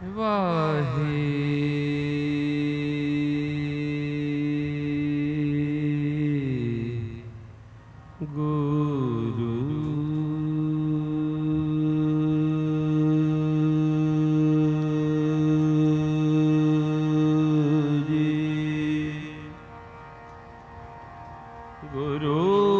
ਵਾਹਿ ਗੁਰੂ ਜੀ। ਗੁਰੂ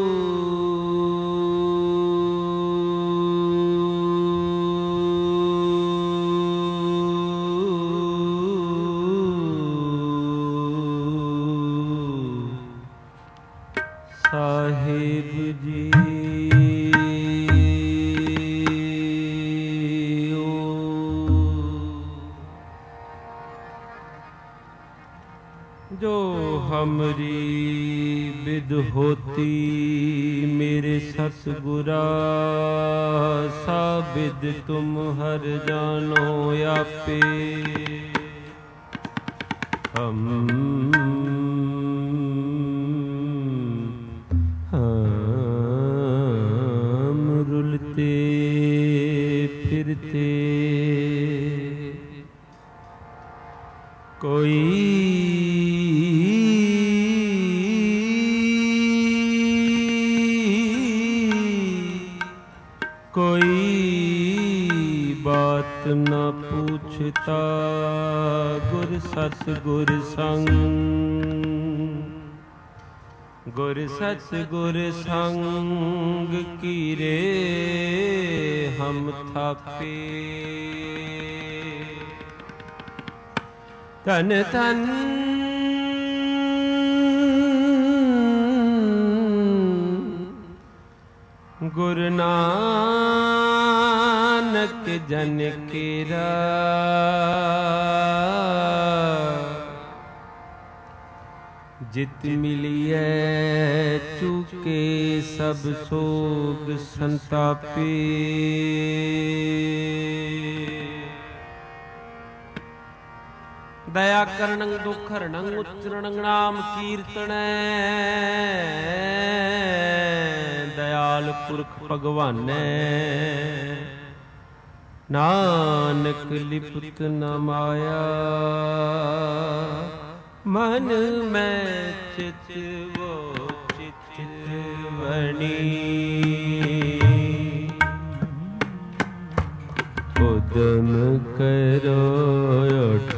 ਸਾਹਿਬ ਜੀ ਜੋ ਹਮਰੀ ਬਿਦ ਹੋਤੀ ਮੇਰੇ ਸਤਿਗੁਰਾ ਸਾਬਿਦ ਤੁਮ ਹਰ ਜਾਨੋ ਆਪੇ रुलते फिरते कोई बात न पूछता गुर सत गुर संग गुर सच गुर संग कीरे हम थापे धन धन गुरु नानक जन केरा जित मिलिए चूके सब सोग संतापे दया करणं दुख हरणं उच्चरणं नाम कीर्तन दयाल पुरख भगवानै नानक लिपत न माया मन में चित वो चितवनी उदम करो उठ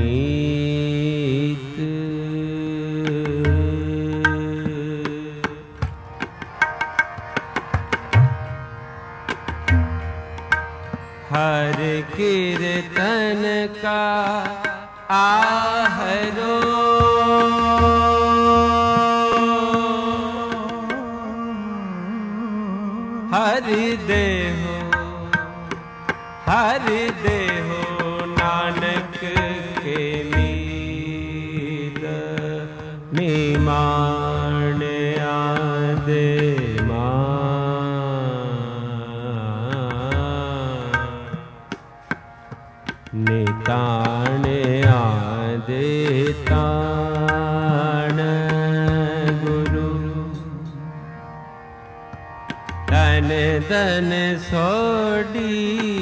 नीत हर कीर्तन का आहरो हरि देहो नानक के मीत निमान आदे नितान आदे तान गुरु तन तन सोडी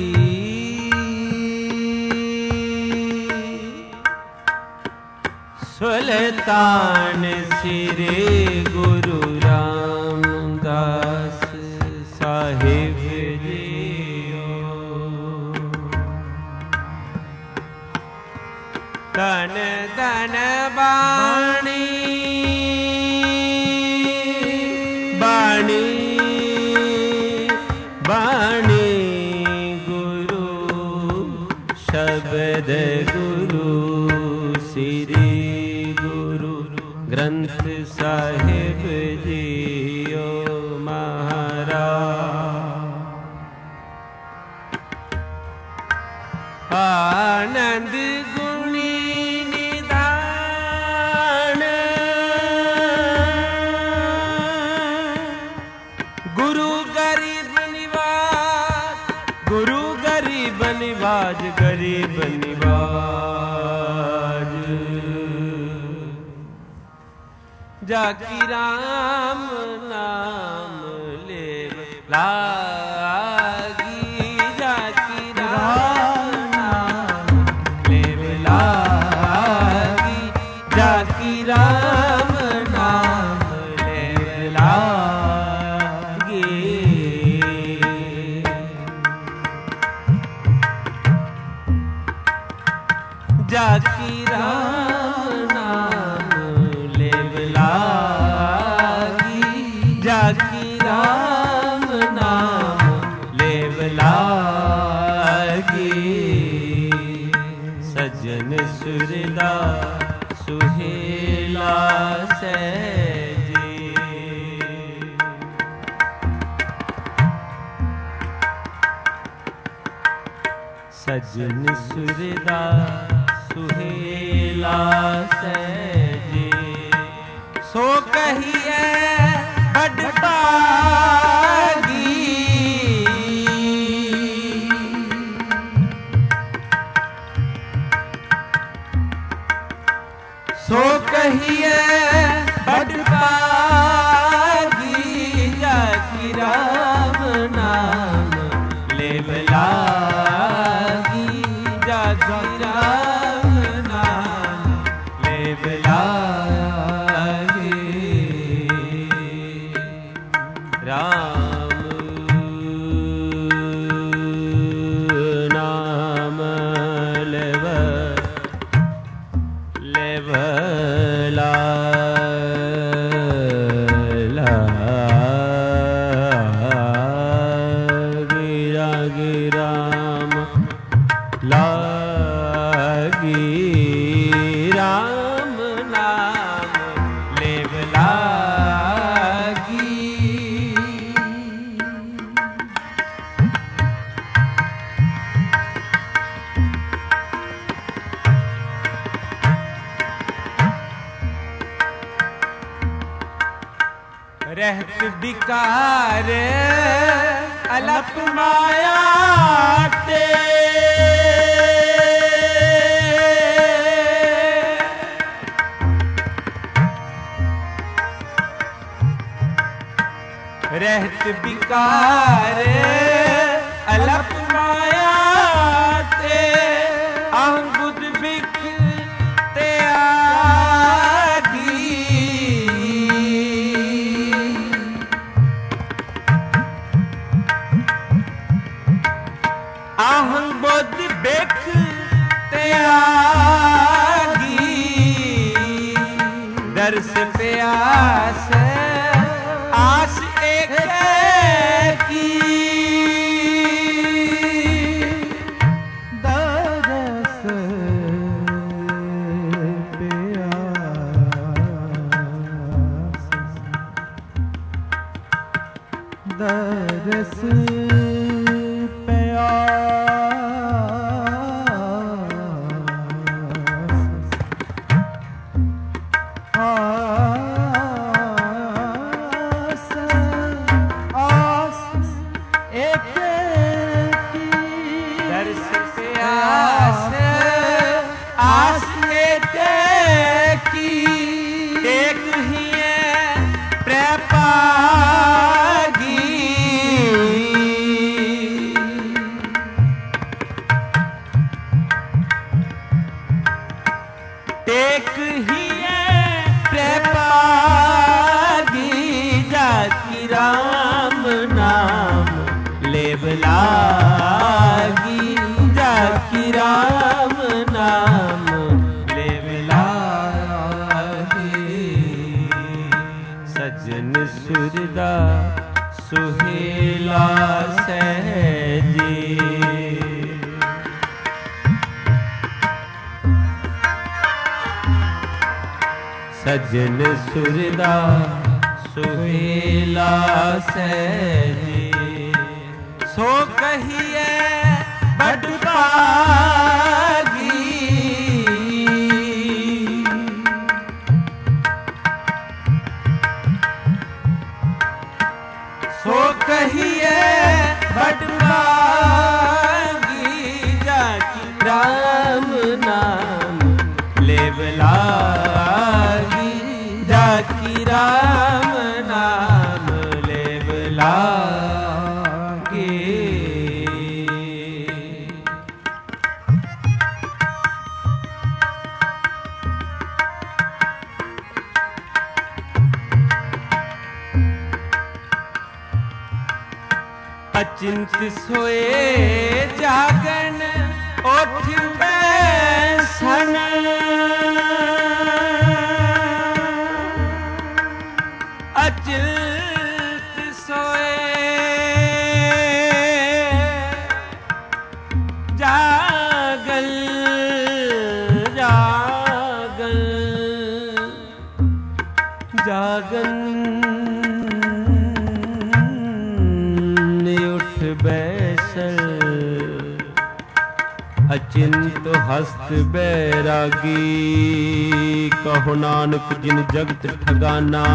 सुल्तान सिरे गुरु रामदास साहिब धन धन बाणी बाणी बाणी गुरु शब्द गुरु श्री गुरु ग्रंथ साहिब जियो महाराज आनंद गुणी निधान गुरु गरीब निवाज गुरु गरीब निवाज गरीब निवाज जाकी राम नाम ले लागी जाकी राम नाम जाकी राम नाम लेव लागी, जाकी राम नाम लेव लागी। सजन सुरदा सुहेला सहजे, सजन सुरदा सुहेला सहजे। सो कहिए बड़ भागी, सो कहिए बड़ भागी। जाकी राम नाम लेव लागी, जाकी राम नाम लेव लागी। राम नाम लेव लेव लागी, लागी राम लागी। राम नाम लेव लागी। रहत बिकार अलप माया ते, रहत बिकार अलप माया ते। अहं बुध बिख ते आगी, अहं बुध बिख ते आगी। दर्श प्यास आस एक की, दरस प्यास, दरस टेक ही प्रपागी। जाकी राम नाम लेव लागी, जाकी राम नाम लेव लागी। सजन सुरदा सुहेला सहजे, सजन सुरदा सुहेला सहजे। सो कहिए बड़ भागी, सो कहिए बड़ भागी। जाकी राम नाम लेव लागी, जाकी राम नाम लेव लागी। अचिंत सोए जागन उठ बैसन, अचिंत हस्त बैरागी, कहो नानक जिन जगत ठगाना।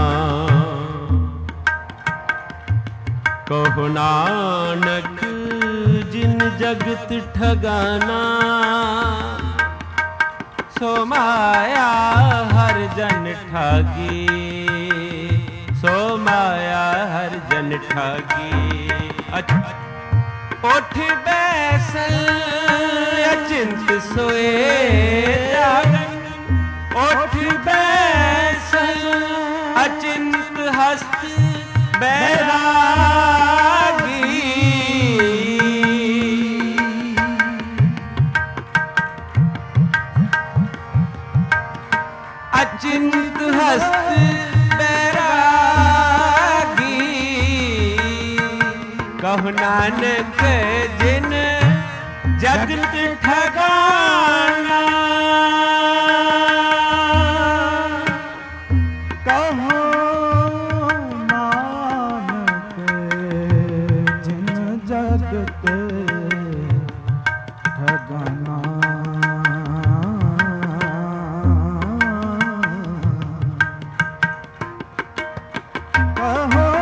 कहो नानक जिन जगत ठगाना, सो माया हर जन ठागी। सो माया हर जन ठागी। उठ बैसल अचिंत सोए जागन। उठ बैसल अचिंत हस्त बैरागी। अचिंत हस्त बैरागी, कहो नानक जिन जगत ठगाना। कहो नानक जिन जगत ठगाना। कहो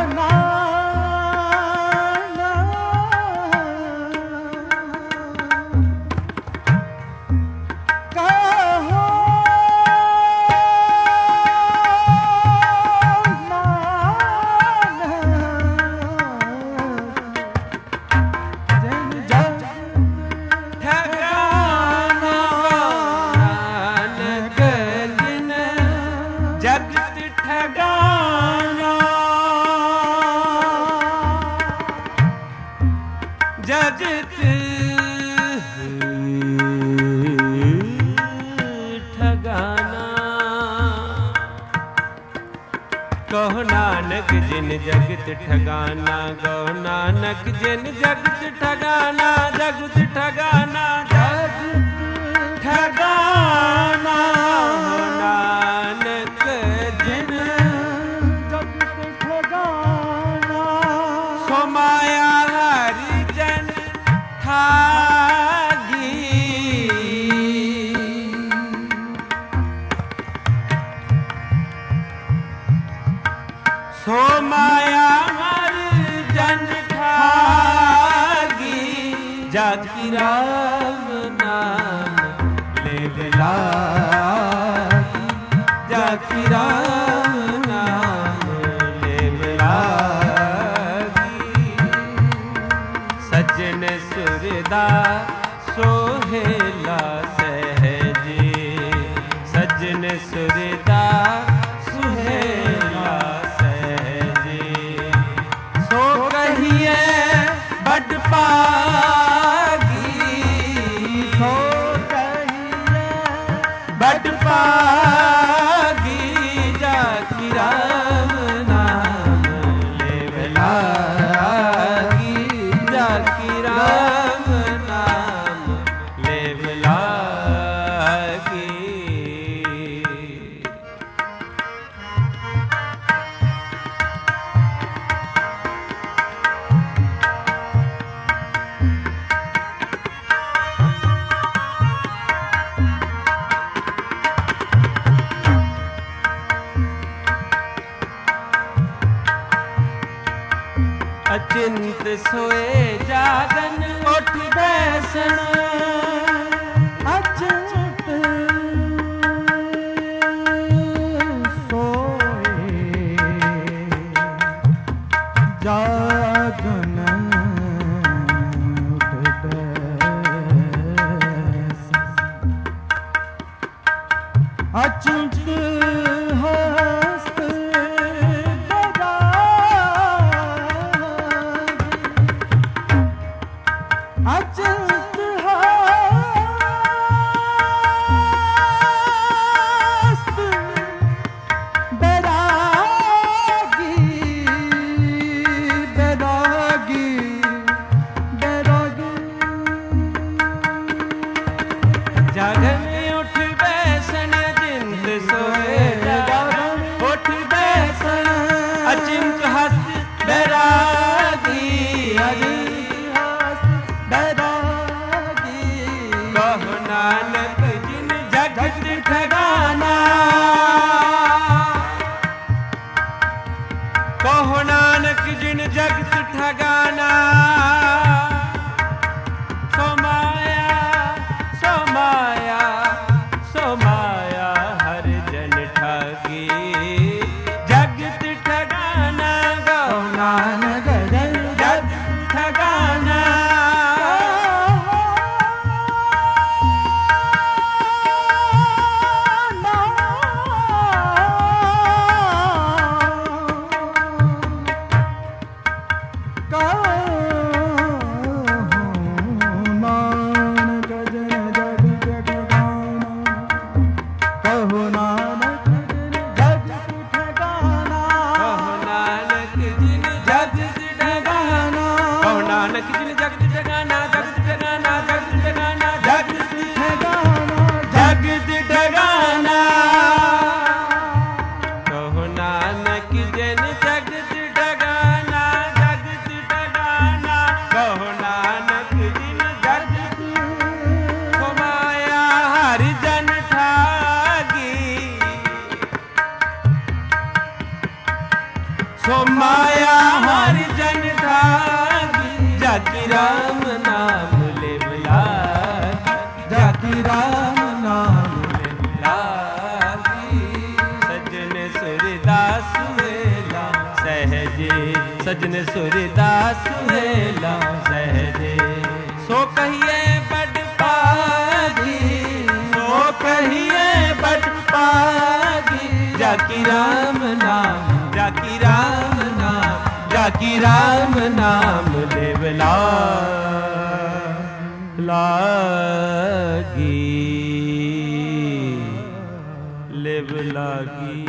जगत ठगाना। कहो नानक जिन जगत ठगाना। कहो नानक जिन जगत ठगाना। जगत ठगाना। जगत ठगाना। नानक जिन जगत ठगाना, सो माया ठागी। सो माया हर जन ठागी। जाकी राम नाम ले लागी। जाकी राम नाम ले लागी। सज्जन सुरदा सोहेला सहजी। सज्जन सुरदा सुहेला सहजी। सो कहिए बड़ पागी। सो कहिए बड़ पागी। जाकी राम नाम ले लागी। जाकी राम नाम ले लागी। अचिंत सोए जागन। उठ बैसन अचिंत सोए जागन। उठ बैसन अचिंत हस्त अचिंत हस्त बैरागी। बैरागी बैरागी। जागन उठ बैसन अचिंत सोए जागन। उठ बैसन अचिंत हस्त बैरागी। बैरागी। नानक जिन जगत ठगाना, कहो नानक जिन जगत ठगाना। सो माया सो माया सो माया हर जन ठगी जगत ठगाना। कहो नानक जिन जगत ठगाना। सो माया हर जन ठागी जाकी राम नाम ले लागी। जाकी राम नाम ले लागी। सजन सूरदास वेला सहजे सजन सूरदास वेला सहजे। सो कहिए बड़ पागी सो कहिए बड़ पागी जाकी राम नाम जाकी राम नाम जाकी राम नाम लेव लागी लेव लागी।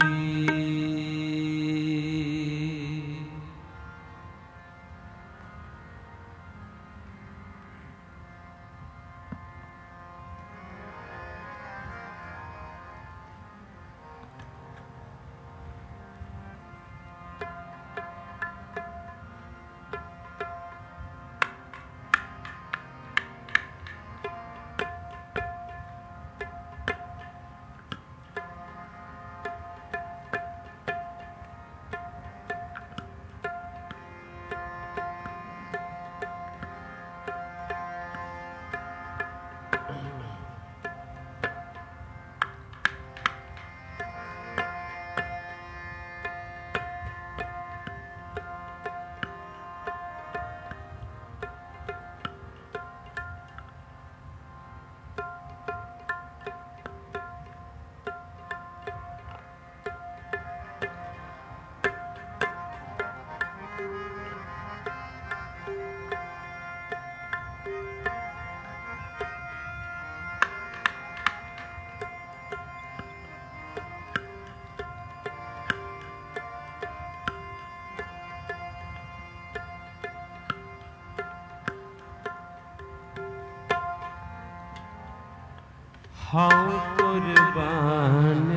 हाँ कुर्बान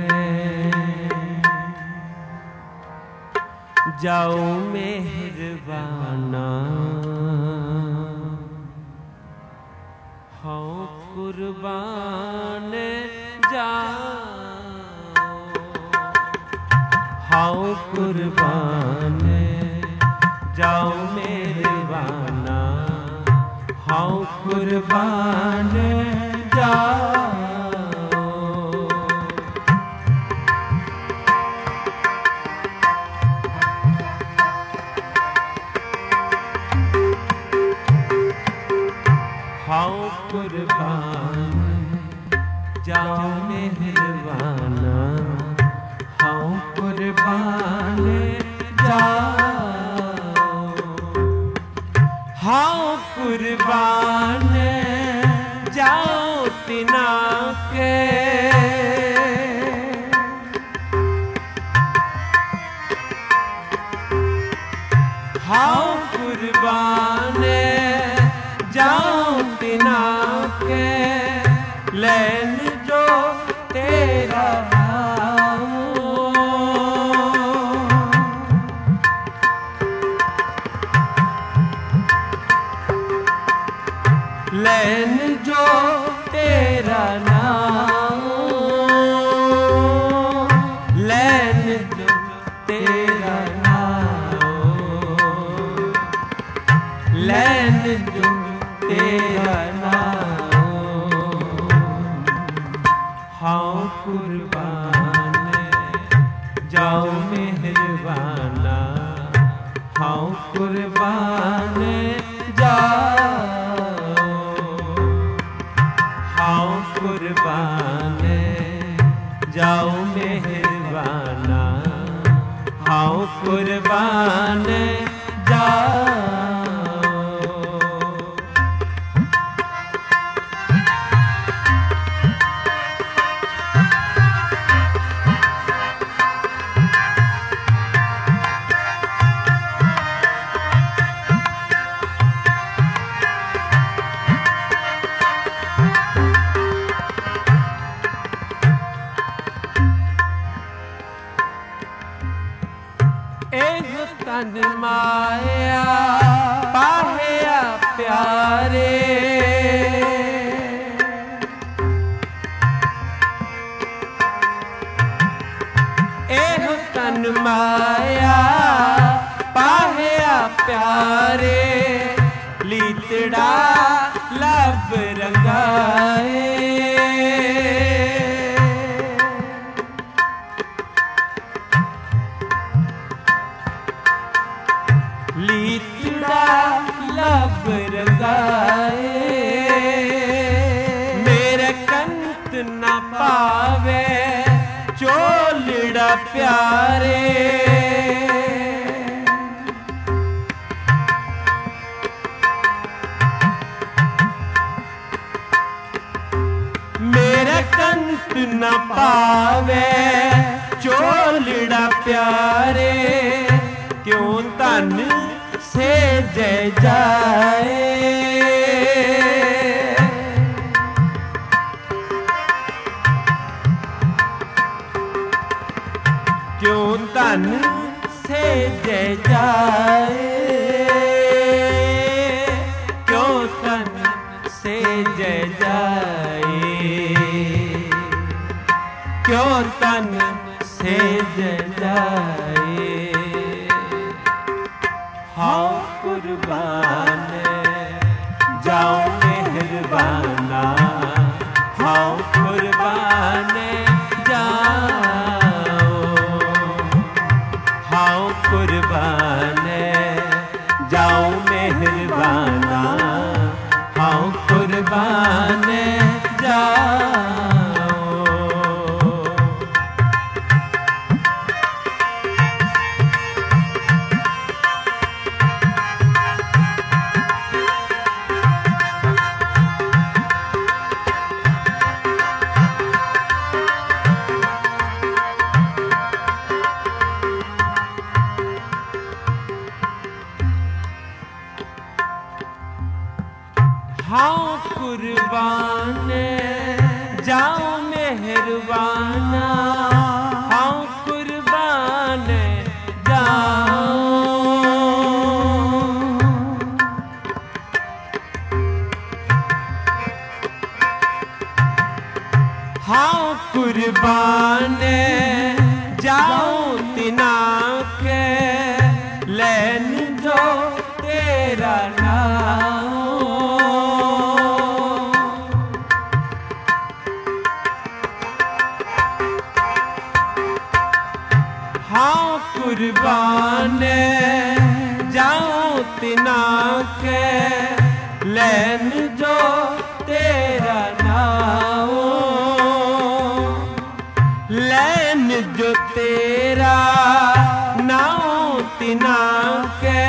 जाओ मेहरबाना। हाँ कुर्बान जाओ हाँ कुर्बान जाओ मेहरबाना। हाँ कुर्बान जाओ हाँ कुर्बान जाओ मेहरबाना। हाँ कुर्बान जाओ हाँ कुर्बान जाओ तिना के। हाँ कुर्बान जाओ तिना के लैन जो तेरा लैन जो तेरा नाम, लैन जो तेरा नाम, लैन जो तेरा नाम। हाँ कुर्बान जाओ मेहरबाना, हाँ कुर्बान जाओ, हाँ कुर्बान जाओ मेहरबाना, हाँ कुर्बान जाओ। तन माया पाहया प्यारे, एह तन माया पाहया प्यारे, लीतड़ा लब रंगाए, लीतड़ा लब रंगाए। मेरे कंत न पावे चोलड़ा प्यारे, मेरे कंत न पावे चोलड़ा प्यारे, क्यों तन से जय जाए, क्यों तन से जय जाए, क्यों तन से जय जाए, क्यों तन से जय जाए। हाँ कुर्बान जाओ मेहरबाना, हाँ कुर्बान जाओ, हाँ कुर्बान जाओ मेहरबाना, हाँ कुर्बान जाओ। हाँ कुर्बान जाओ मेहरबाना, हाँ कुर्बान जाओ, हाँ कुर्बान जाओ तिना के, लैन जो तेरा नाम, हाँ कुर्बान जाओ तिना के, लैन जो तेरा नाम, लैन जो तेरा नाम तिना के,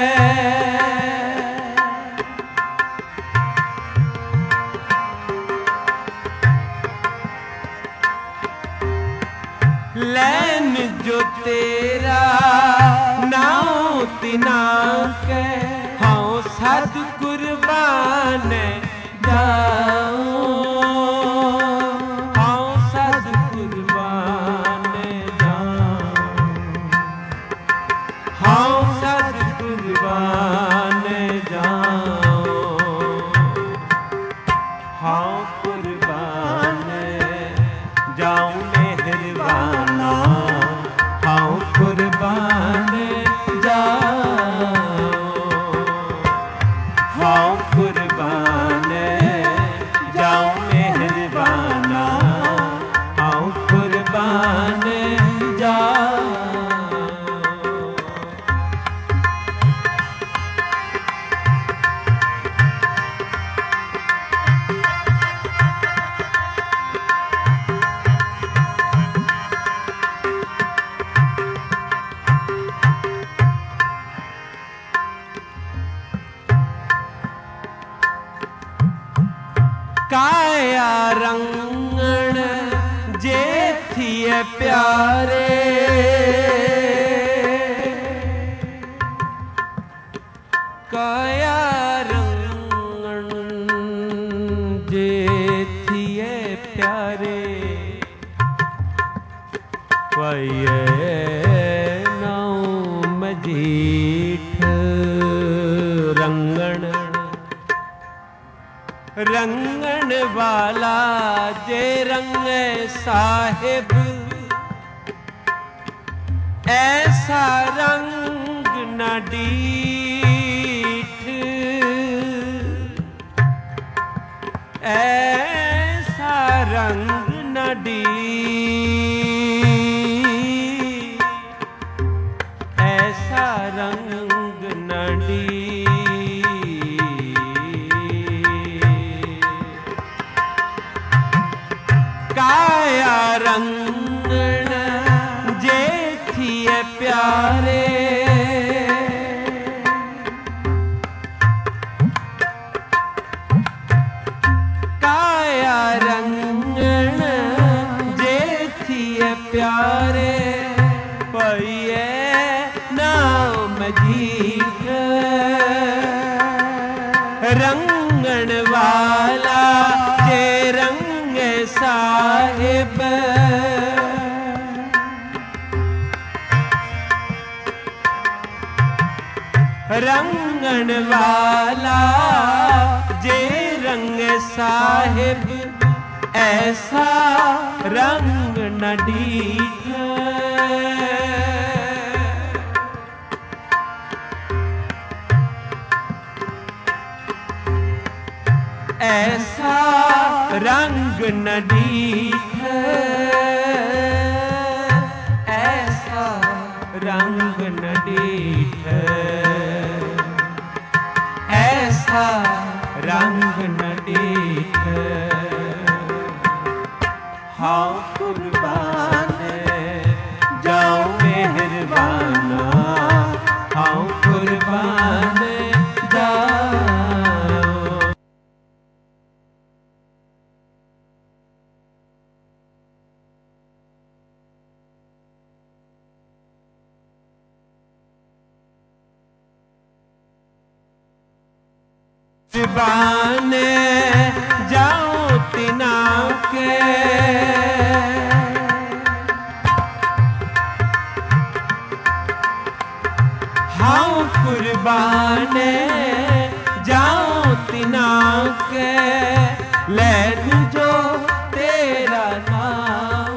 लैन जो तेरा नाम तिना के, हाँ सद कुर्बान जाओ, हाँ सद कुर्बान जाओ, हाँ सद कुर्बान जाओ। हाँ कुर्बान जाऊं मेहरबाना, हाँ कुर्बान जाऊं, हाँ कुर्बान जाऊं मेहरबाना, हाँ कुर्बान जाऊं। काया रंगण जे थिए प्यारे, काया रंगण जे थिए प्यारे, पये नाउ मजीठ रंगण, रंगण वाला जे रंग साहिब, ऐसा रंग न डीठ, ऐसा रंग न डीठ, ऐसा रंग न डीठ। काया रंगण जे थिए प्यारे, काया रंगण जे थिए प्यारे, पये नाम जीठ रंगण वाला जे रंग साहिब, रंगण वाला जे रंग साहिब, ऐसा रंग न डीठ, ऐसा रंग न डीठ, ऐसा रंग न डीठ, ऐसा रंग न डीठ। हाँ कुर्बान जाऊं मेहरबाना, हाँ कुर्बान जाऊं। कुर्बान जाऊं तिना के, हाँ कुर्बान जाऊं तिना के, लैन जो तेरा नाम,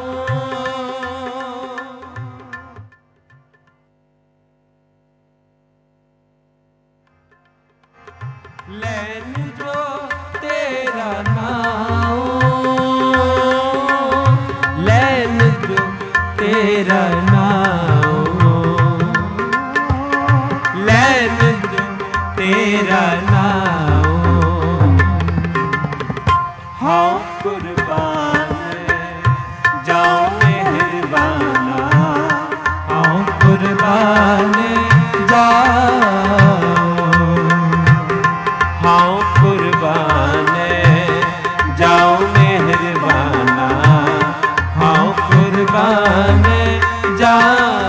लैन जो तेरा नाम, लैन जो तेरा नाम, लैन जो तेरा नाम। हाँ कुर्बान जाऊं मेहरबाना, हाँ कुर्बान जाऊं, हाँ कुर्बान जाऊं मेहरबाना, हाँ कुर्बान जाऊं।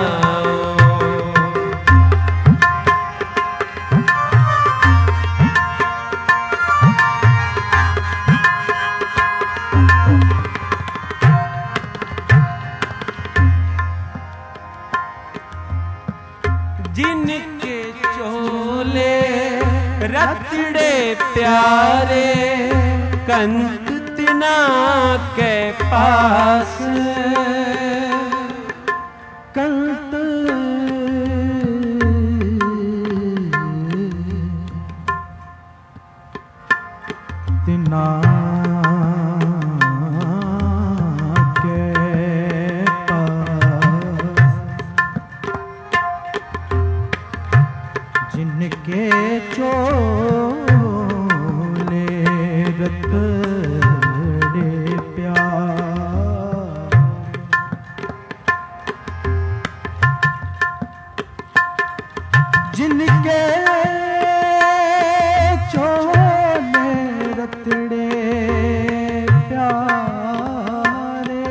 जिनके चोले रतड़े प्यारे, कंत तिना के पास कंत तिना के पास जिनके चोले रतड़े प्यार जिनके चोले रतड़े प्यारे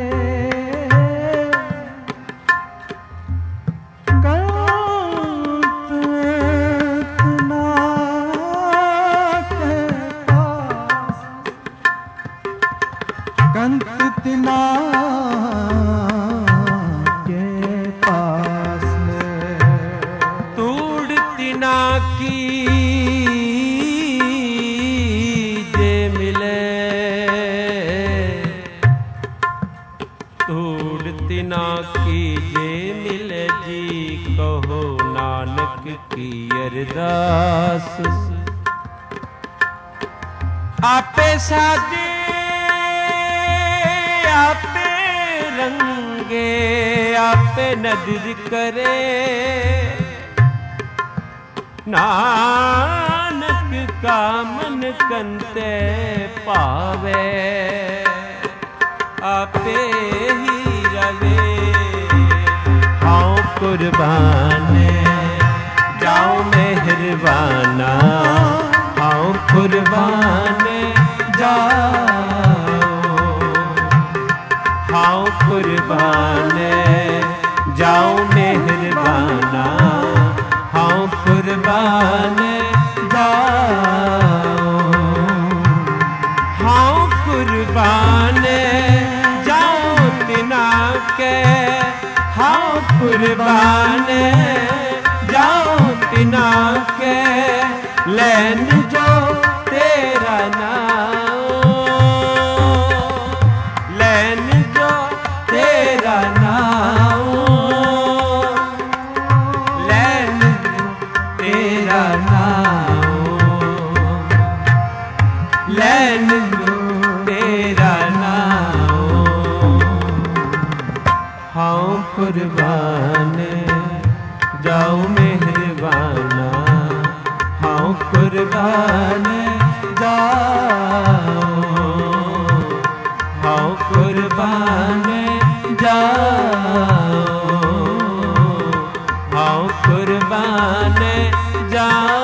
कंत तिना के पास कंत तिना के पास तूड़ तिना की जे मिले तूड़ तिना की जे मिले जी कहो नानक की अरदास आपे साजे आपे रंगे आपे नदर करे नानक का मन कंते पावे आपे ही रवे आओ कुर्बान जाओ मेहरबाना आओ कुर्बान जाओ आओ कुर्बान जाओ मेहरबाना आओ कुर्बान जाओ आओ कुर्बान जाओ तिना के आओ कुर्बान जाओ तिना के लैन जो तेरा नाम लैन जो तेरा नाम लैन तेरा नाम लैन जो तेरा नाम हाँ कुर्बान जाओ मेहरबाना हाँ कुर्बान जाओ हाँ कुर्बान जाओ हाँ कुर्बान जाओ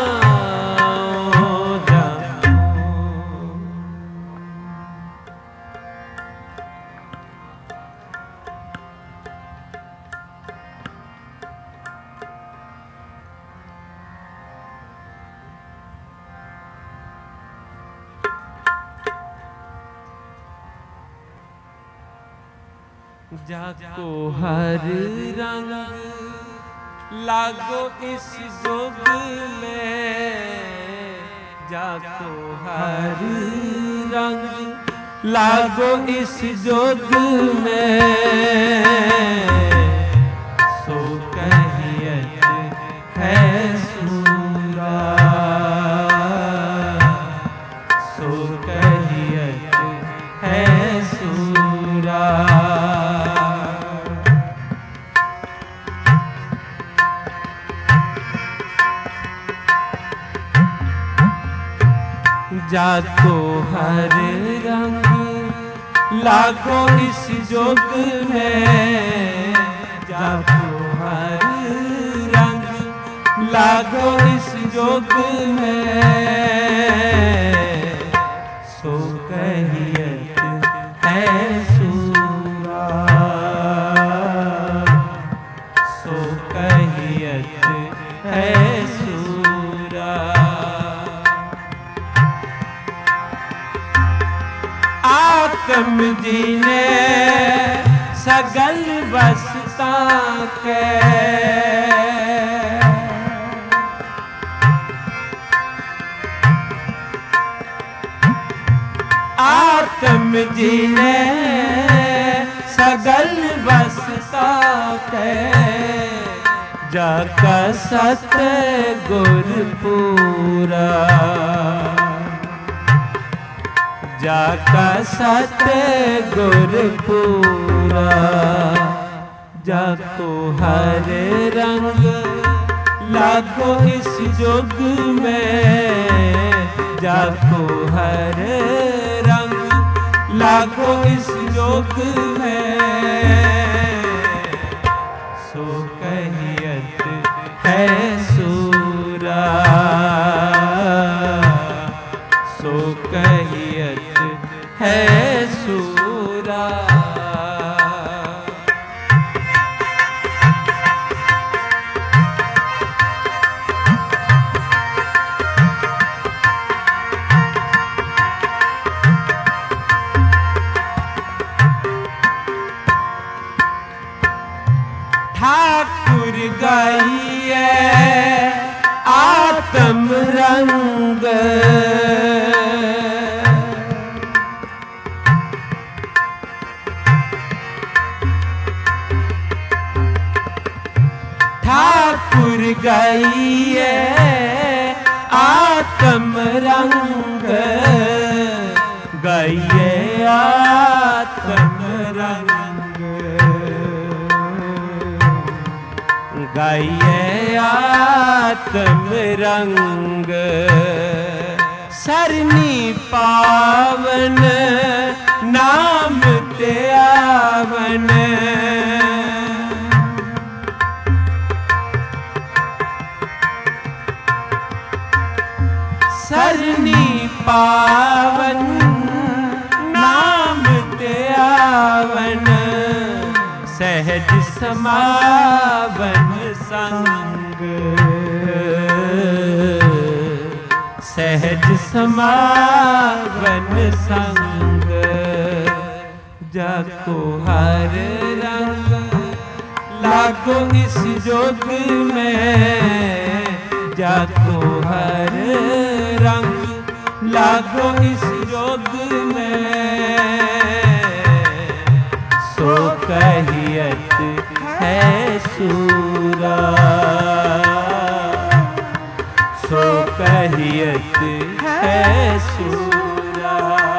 जाको हर रंग लागो इस जोग में जाको हर रंग लागो इस जोग में सो कहियत है सूरा सो कहियत है सूरा जाको हर रंग लागो इस जोग में जाको हर रंग लागो इस जोग में सो कहियत है सूरा सो कहियत है सूरा आत्म जी ने सगल बसता के आत्म जीने सगल बसता के जाका सत गुर पूरा जाका सत गुर पूरा जाको हर रंग लागो इस जुग में जाको हर रंग लागो इस जुग में सो कहियत है सूरा सो कहियत है सूरा ठाकुर गाइए आत्म रंग ठाकुर गाइए आत्म रंग गाइए आत्म रंग गाइए आत्म रंग सरनी पावन नाम ते आवन सरनी पावन नाम ते आवन सहज समावन संग सहज समावन संग जाको हर रंग लागो इस जुग में जाको हर रंग लागो इस जुग में सो कहियत है सूरा सो कहियत है सूरा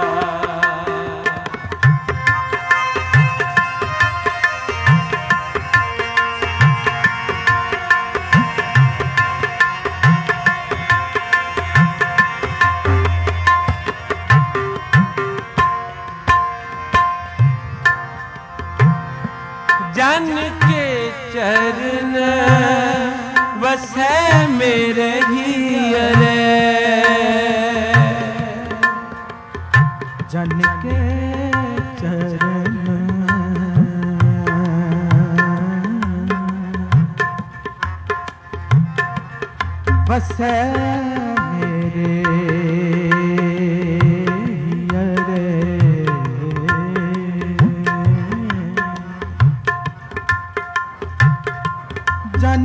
जन के चरण बसे मेरे हियरे जन के चरण बसे मेरे हियरे जन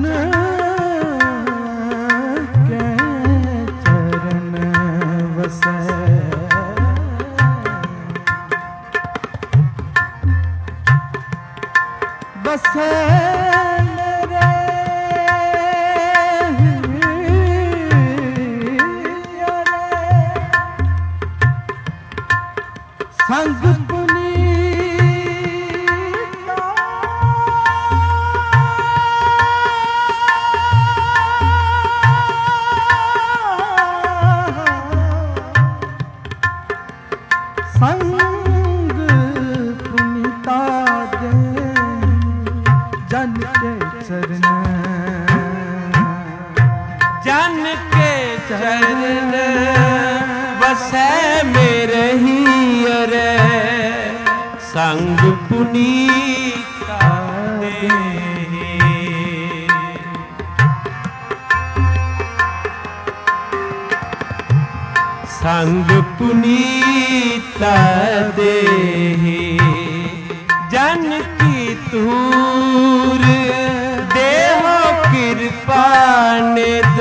के चरण बसे बसे मेरे संग संग पुनीता दे जन के चरण जन के चरण बसे मेरे हियरे संग पुनीता दे संग पुनीता देहि जन की तूर देहो कृपा निध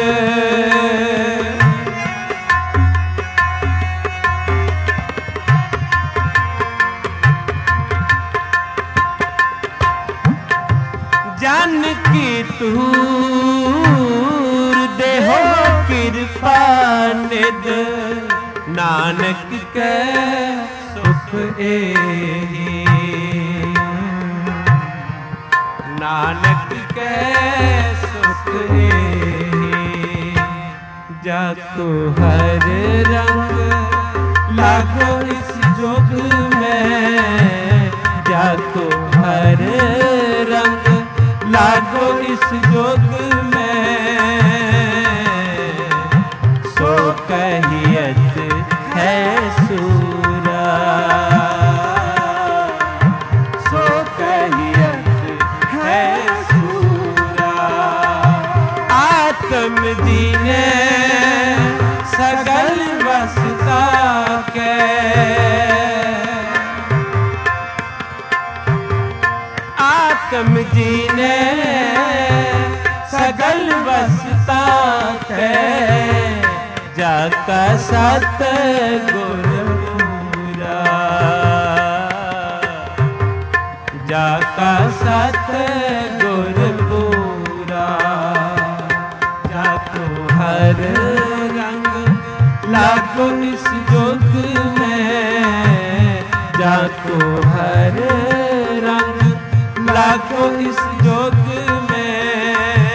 तूर देहो कृपा निध नानक के सुख एहि नानक के सुख एहि जाको हर रंग लागो इस जोग में जाको हर रंग लागो इस जोग में सो कहियत है सूरा सो कहियत है सूरा आत्म दीने सगल वसता के आत्म दीने सगल वसता के जाका सत गुर पूरा जाका सत गुर पूरा जाको हर रंग लागो इस जोग में जाको हर रंग लागो इस जोग में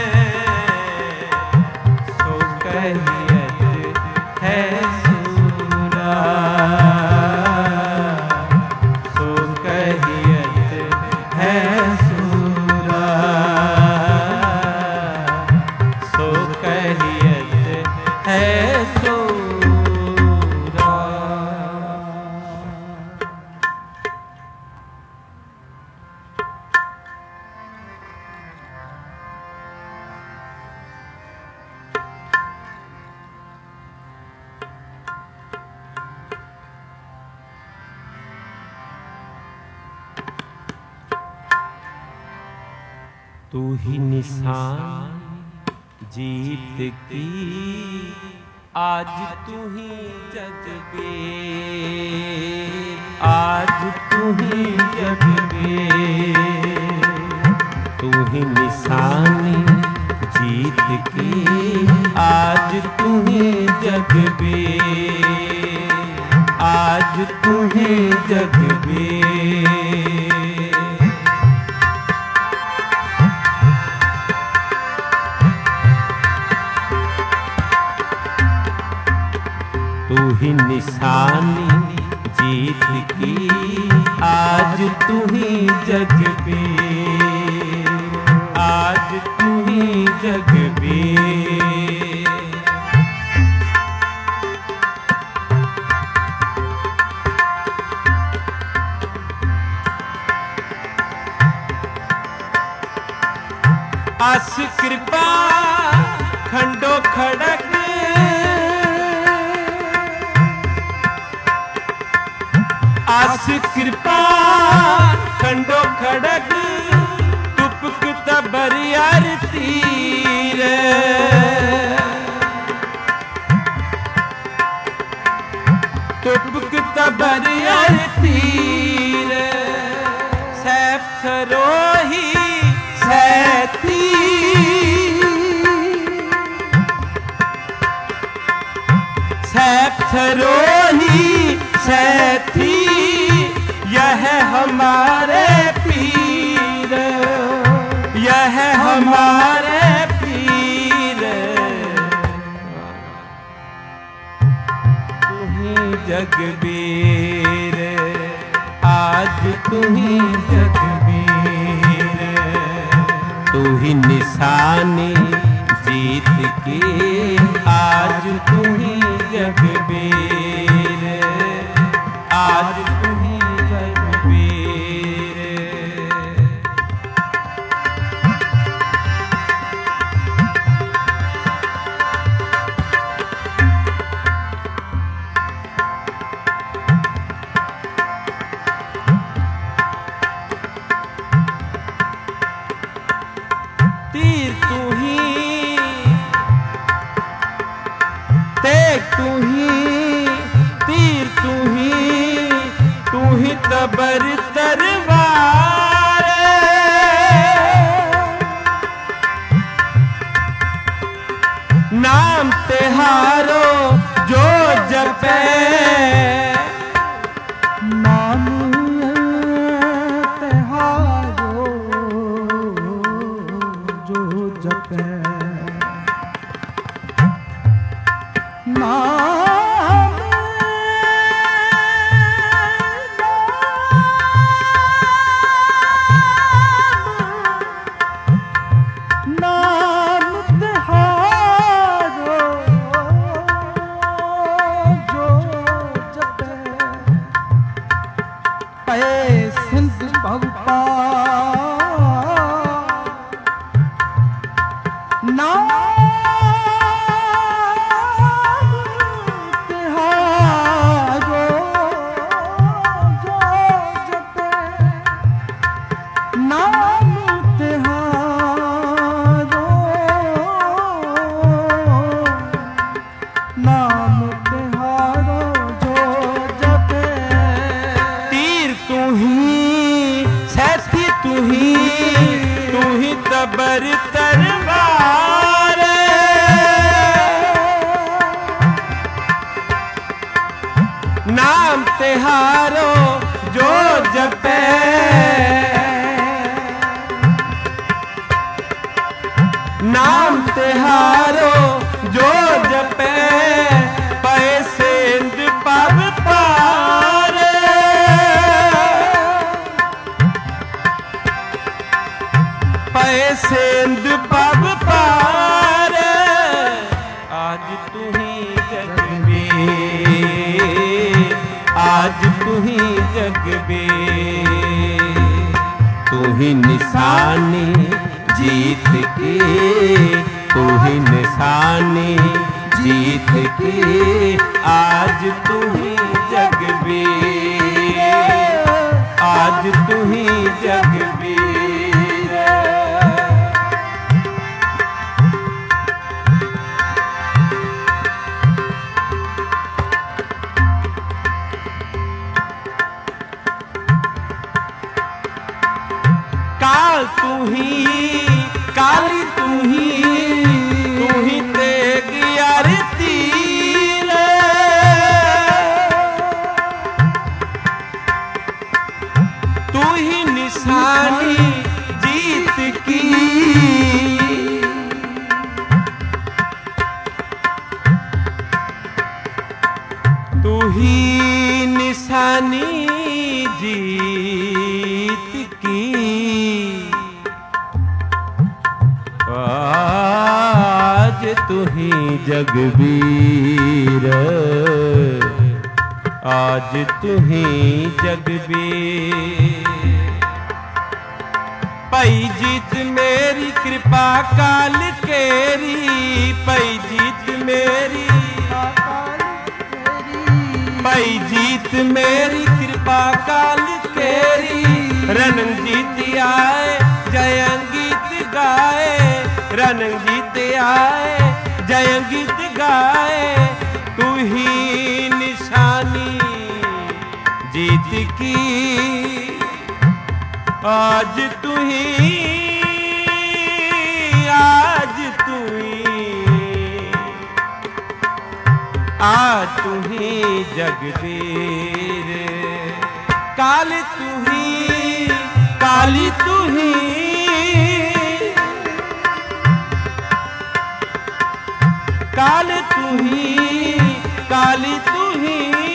सो कहियत है सूरा सो कहियत है सूरा सो कहियत है सूरा। तू ही निशान जीत की आज तू ही जगबे आज तू ही जगबे तू ही निशान जीत की आज तू ही जगबे आज तू ही जगबे तू ही निशानी जीत की आज तू ही जगबे आज तू ही जगबे आस कृपा खंडो खड़क आस कृपा खंडो खड़क टुपक तबरियार तीर टुपक तबरियार तीर सैफ सरोही सैती सैफ सरोही सैथी यह हमारे पीर यह हमारे पीर तू ही जगबीर आज तू ही जगबीर तू ही निशानी जीत के आज तू ही जगबीर आज तू ही जगबीर तीर तू ही तेग तू ही तीर तू ही तबर तलवार तिहारो जो जपे, नाम तिहारो जो जपे, तबर तरवार, नाम तिहारो जो जपे, नाम तिहारो जो जपे, पैसेंद पब पार, पैसेंद पब पार, आज तू ही जग में, आज तू ही जग में, तू ही निशानी जीत के, तू ही निशानी जीत के, आज तू ही जग में, आज तू ही जग में। काल तू ही, काली तू ही तेग आरती रे, तू ही निशानी जीत की, तू ही निशानी जीत की, आज तू ही जगबीर, आज तू ही जगबीर, पई जीत मेरी कृपा काल केरी, पई जीत मेरी, पई जीत मेरी कृपा काल केरी, रणंग जीत आए जयंगीत गाए, रणंग जीत आए जयंगीत गाए, तू ही निशानी जीत की, आज तू ही, आज तू ही, आज तू ही जगबीर, काल तू ही, काली तू ही, काल तू ही, काली तू ही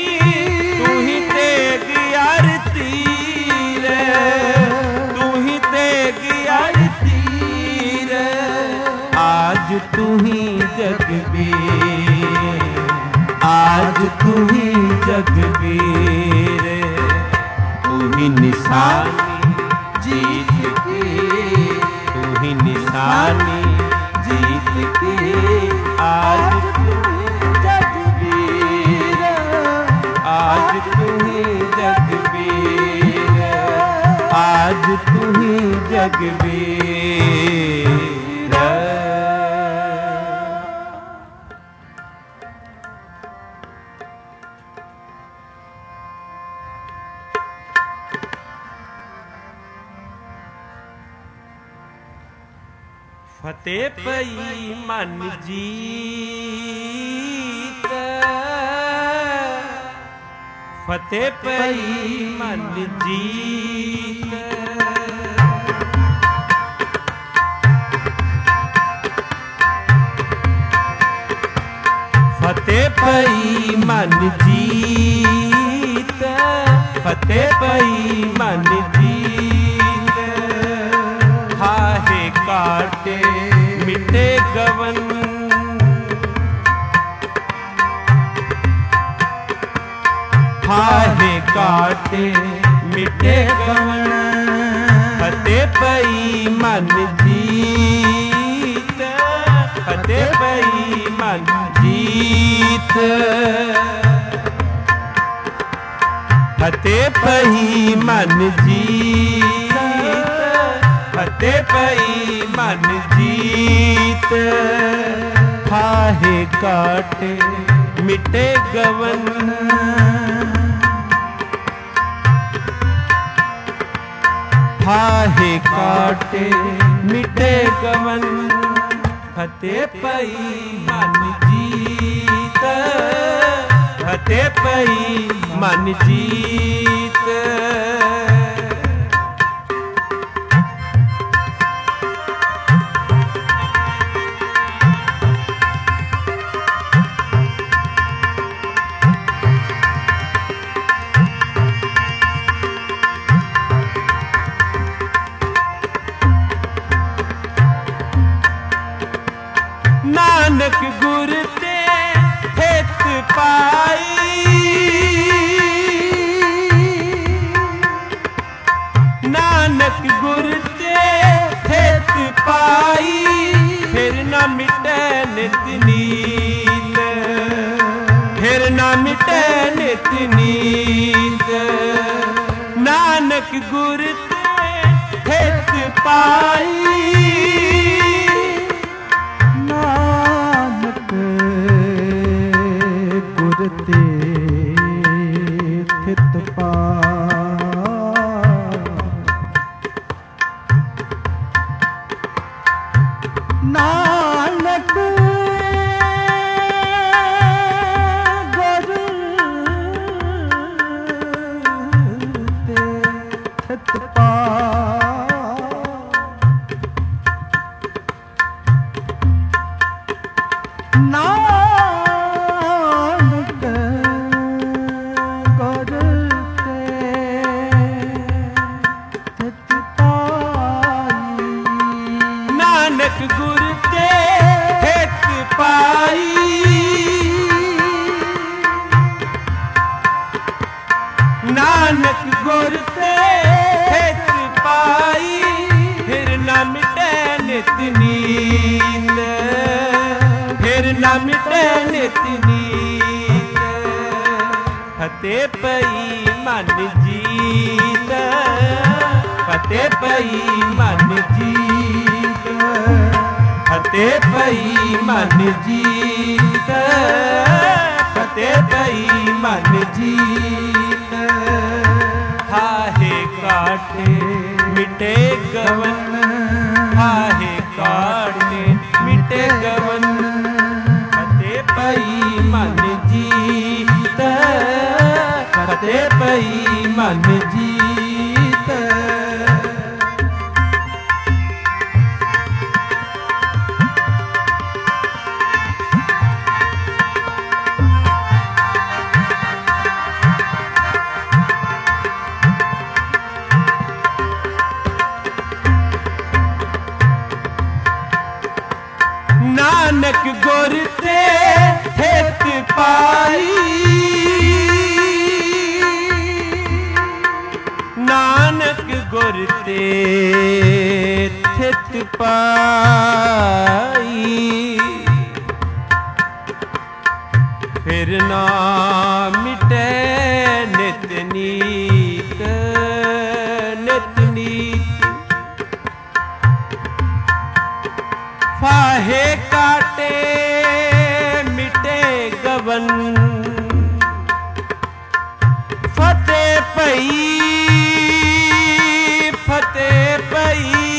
तेग आरती रे, तू ही तेग आरती रे, आज तू ही जगबीर, आज तू ही जगबीर, तू ही निशानी जीत के, तू ही निशानी जीत के, आज तू ही जगबीर, आज तू ही जगबीर, आज तू ही जगबीर। फतेह पई मन जी ਫਤਿਹ ਪਈ ਮਨ ਜੀਤ। ਫਤਿਹ ਪਈ ਮਨ ਜੀਤ, ਫਤਿਹ ਪਈ ਮਨ ਜੀਤ। ਹਾਹੇ ਕਾਟੇ ਮਿਟੇ ਗਵਨ, ਹਾਹੇ ਕਾਟੇ ਮਿਟੇ ਗਵਨ। ਫਤਿਹ ਪਈ ਮਨ ਜੀਤ, ਫਤਿਹ ਪਈ ਮਨ ਜੀਤ। ਫਤਿਹ ਪਈ ਮਨ ਜੀਤ, ਫਤਿਹ ਪਈ ਮਨ ਜੀਤ। ਹਾਹੇ ਕਾਟੇ ਮਿਟੇ ਗਵਨ, ਹਾਹੇ ਕਾਟੇ ਮਿਟੇ ਗਵਨ। ਫਤਿਹ ਪਈ ਮਨ ਜੀਤ, ਫਤਿਹ ਪਈ ਮਨ ਜੀਤ। ਨਾਨਕ ਗੁਰ ਤੇ ਹਿਤ ਪਾਈ, ਨਾਨਕ ਗੁਰ ਤੇ ਹਿਤ ਪਾਈ। ਫਿਰ ਨਾ ਮਿਟੈ ਨਿਤ ਨੀਤ, ਫਿਰ ਨਾ ਮਿਟੈ ਨਿਤ ਨੀਤ। ਨਾਨਕ ਗੁਰ ਤੇ ਹਿਤ ਪਾਈ, ਨਾਨਕ ਗੁਰ ਤੇ ਥਿਤ ਪਾਈ। ਨਾਨਕ ਗੁਰ ਤੇ ਥਿਤ ਪਾਈ। ਨਾਨਕ ਗੁਰ ਤੇ ਥਿਤ ਪਾਈ। ਨਾਨਕ ਗੁਰ ਤੇ ਹਿਤ ਪਾਈ, ਨਾਨਕ ਗੁਰ ਤੇ ਹਿਤ ਪਾਈ। ਫਿਰ ਨਾ ਮਿਟੈ ਨਿਤ ਨੀਤ, ਫਿਰ ਨਾ ਮਿਟੈ ਨਿਤ ਨੀਤ। ਫਤਿਹ ਪਈ ਮਨ ਜੀਤ, ਫਤਿਹ ਪਈ ਮਨ ਜੀਤ। ਫਤਿਹ ਪਈ ਮਨ ਜੀਤ, ਫਤਿਹ ਪਈ ਮਨ ਜੀਤ। ਹਾਹੇ ਕਾਟੇ ਮਿਟੇ ਗਵਨ, ਹਾਹੇ ਕਾਟੇ ਮਿਟੇ ਗਵਨ। ਫਤਿਹ ਪਈ ਮਨ ਜੀਤ, ਫਤਿਹ ਪਈ ਮਨ ਜੀਤ। ਨਾਨਕ ਗੁਰ ਤੇ ਹਿਤ ਪਾਈ, ਨਾਨਕ ਗੁਰ ਤੇ ਥਿਤ ਪਾਈ। ਫਿਰ ਨਾ ਮਿਟੈ ਨਿਤ ਨੀਤ, ਨਿਤ ਨੀਤ। ਫਾਹੇ ਕਾਟੇ ਮਿਟੇ ਗਵਨ। ਫਤਿਹ ਪਈ, ਫਤਿਹ ਪਈ,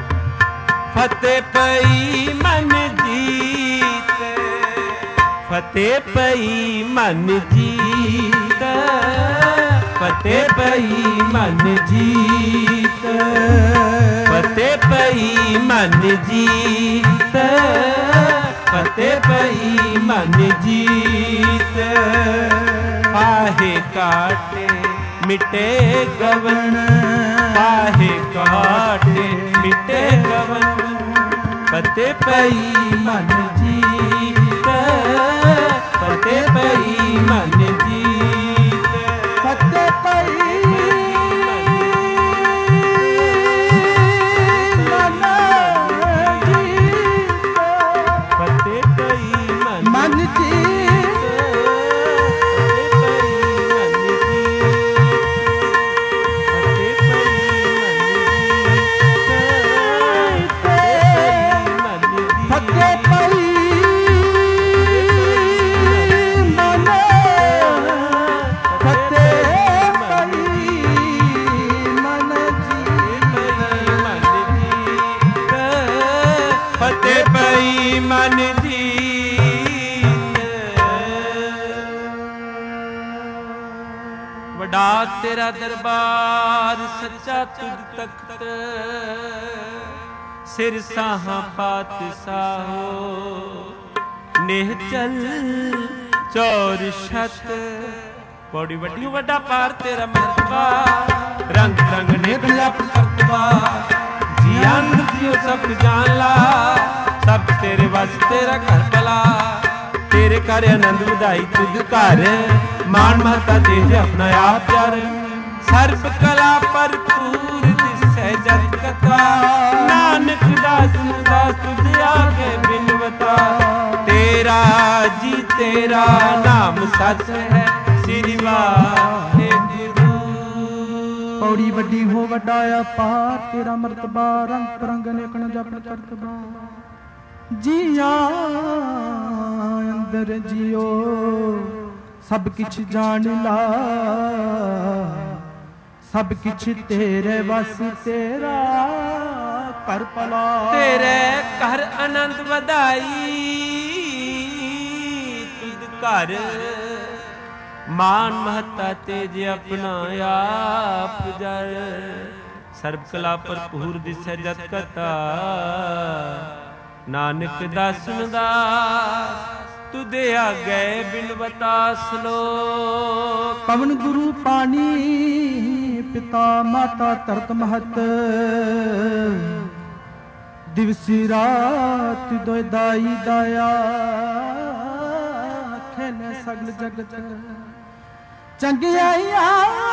ਫਤਿਹ ਪਈ ਮਨ ਜੀਤ। ਫਤਿਹ ਪਈ ਮਨ ਜੀਤ, ਫਤਿਹ ਪਈ ਮਨ ਜੀਤ, ਫਤਿਹ ਪਈ ਮਨ ਜੀਤ, ਫਤਿਹ ਪਈ ਮਨ ਜੀਤ। ਪਾਹੇ ਕਾਟੇ ਮਿਟੇ ਗਵਨ, ਪਾਹੇ ਕਾਟੇ ਮਿਟੇ ਗਵਨ, ਫਤਿਹ ਪਈ ਮਨ ਜੀਤ, ਫਤਿਹ ਪਈ ਮਨ ਜੀਤ, ਫਤਿਹ ਪਈ ਮਨ ਜੀਤ, ਫਤਿਹ ਪਈ ਮਨ ਜੀਤ, ਮਨ ਜੀਤ। ਵਡਾ ਤੇਰਾ ਦਰਬਾਰ ਸੱਚਾ ਤੁਧ ਤਖਤ, ਸਿਰ ਸਾਹਾਂ ਪਾਤਸ਼ਾਹੋ, ਨਿਹਚਲ ਚੌਰ ਛਤ। ਪੌੜੀ ਵੱਡੀ ਵੱਡਾ ਪਾਰ ਤੇਰਾ ਮਰਤਬਾ, ਰੰਗ ਰੰਗ ਨੇ ਜਪ ਕਰਤਬਾ। ਜੀ ਅੰਦਰ ਜਿਉ ਸਭ ਜਾਣ ਲਾ, ਸਭ ਤੇਰੇ ਵਸ ਤੇਰਾ ਘਰ ਭਲਾ। ਤੇਰੇ ਘਰ ਆਨੰਦ ਵਧਾਈ ਤੁਧ ਘਰ, ਮਾਨ ਮਹਤਾ ਤੇਜ ਆਪਣਾ ਆਪ ਜਰ। ਸਰਬ ਕਲਾ ਭਰਪੂਰ ਦਿਸੈ ਜਤ ਕਥਾ, ਨਾਨਕ ਦਾਸ ਦਾਸ ਤੁਝ ਆਗੇ ਬਿਨਵਤਾ। ਤੇਰਾ ਜੀ ਤੇਰਾ ਨਾਮ ਸੱਚ ਹੈ, ਸ੍ਰੀ ਵਾਹਿਗੁਰੂ। ਪੌੜੀ ਵੱਡੀ ਹੋ ਵੱਡਾ ਅਪਾਰ ਤੇਰਾ ਮਰਤਬਾ, ਰੰਗ ਰੰਗ ਅਨੇਕਣ ਜਪ ਕਰਤਬਾ। ਜੀਆਂ ਅੰਦਰ ਜਿਉ ਸਭ ਕਿਛ ਜਾਣ ਲਾ, ਸਭ ਕਿਛ ਤੇਰੇ ਵਸ ਤੇਰਾ ਕਰ ਭਲਾ। ਤੇਰੇ ਘਰ ਆਨੰਦ ਵਧਾਈ ਤੁਧ ਘਰ, ਮਾਨ ਮਹਤਾ ਤੇਜ ਆਪਣਾ ਆਪ ਜਰ। ਸਰਬ ਕਲਾ ਭਰਪੂਰ ਦਿਸੈ ਜਤ ਕਥਾ, ਨਾਨਕ ਦਾਸਨ ਦਾਸ ਤੁਧ ਆਗੇ ਬਿਨਵਤਾ ਸਲੋਕ। ਪਵਨ ਗੁਰੂ ਪਾਣੀ ਪਿਤਾ ਮਾਤਾ ਧਰਤ ਮਹਤ, ਦਿਵਸੀ ਰਾਤ ਦੋਇ ਦਾਈ ਦਾਇਆ। ਖੇਲੇ ਸਗਲ ਜਗਤ ਚੰਗਿਆਈਆਂ,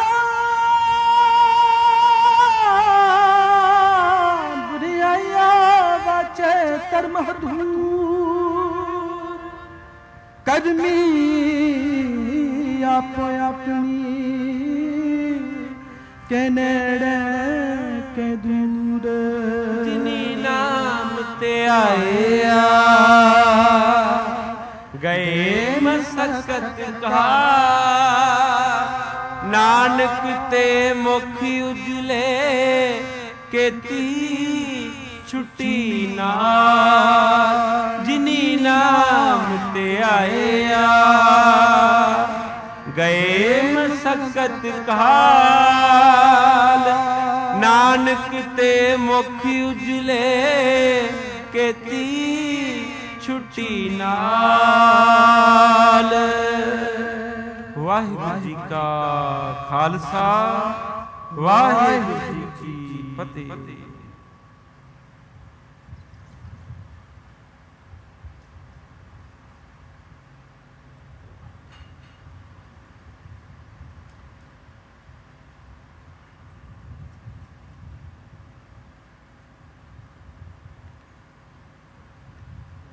ਬੁਰਿਆਈਆਂ ਵਾਚੇ ਕਰਮ ਹਦੂਰ। ਕਰਮੀ ਆਪੋ ਆਪਣੀ, ਕੇ ਨੇੜੇ ਕੇ ਦੂਰ। ਜਿਨੀ ਨਾਮ ਤੇ ਆਇਆ, ਗਏ ਮਸਕਤ ਕਹਾ। ਨਾਨਕ ਤੇ ਮੁਖ ਉਜਲੇ, ਕੀਤੀ ਛੁੱਟੀ ਨਾਰ। ਜਿਨੀ ਨਾਮ ਤੇ ਆਇਆ, ਗਏ ਮਸਕਤ ਕਾਲ। ਨਾਨਕ ਤੇ ਮੁਖ ਉਜਲੇ, ਕੀਤੀ ਛੁੱਟੀ ਨਾਲ। ਵਾਹਿਗੁਰੂ ਜੀ ਕਾ ਖਾਲਸਾ, ਵਾਹਿਗੁਰੂ ਜੀ ਕੀ ਫਤਿਹ।